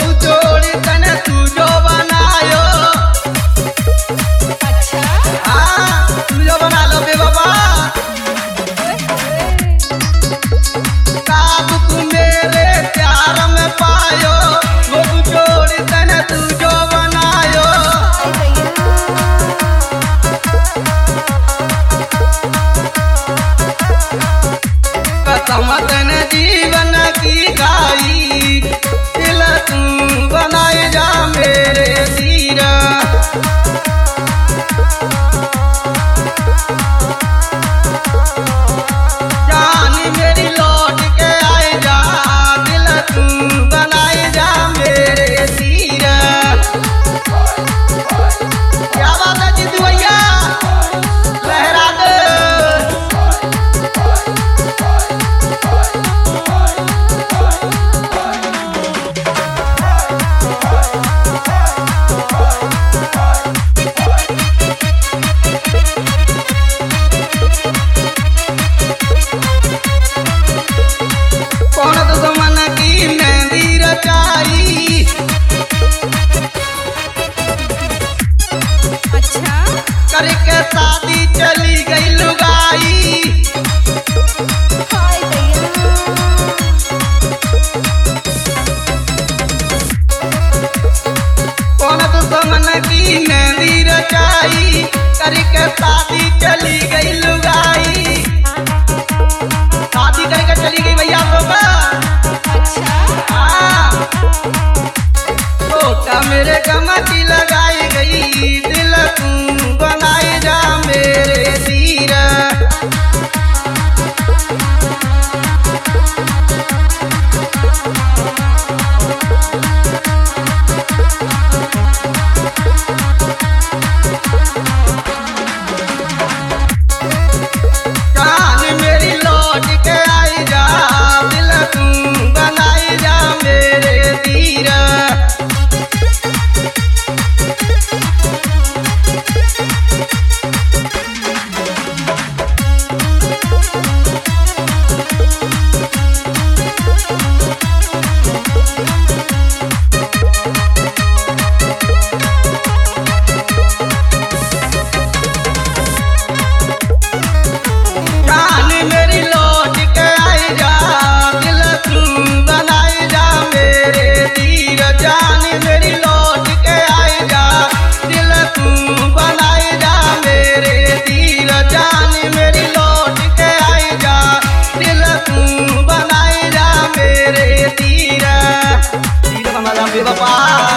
जोड़ी तने तू जो बनायो। अच्छा हाँ तू जो बना लो बे बाबा। काब तू मेरे प्यार में पायो, वो जोड़ी तने तू जो बनायो। कसम तने जीवन की खाई, दिल तू बनाए जा मेरे सीरा। जानी मेरी लौट के आए जा, दिल तू बनाए जा मेरे सीरा। क्या बात है जितू भैया, लहरा दे। कौन दुश्मन की मेहंदी रचाई, अच्छा करके शादी चली गई लुगाई। हाय भैया कौन दुश्मन की मेहंदी रचाई, करके शादी चली गई लुगाई। शादी करके चली गई भैया बाबा। अच्छा हाँ तो मेरे गमती लगाई गई, दिल तू बनाई जा मेरे सीरा। जान मेरी लौट के आई जा, दिल तू बनाई जा मेरे तीरा। जान मेरी लौट के आई जा, दिल तू बनाई जा मेरे तीर। जान मेरी लौट के आई जा, दिल तू बनाई जा मेरे तीर। जान मेरी लौट के आई जा, दिल तू बनाई जा मेरे तीर। तीर बना जा बे बाबा।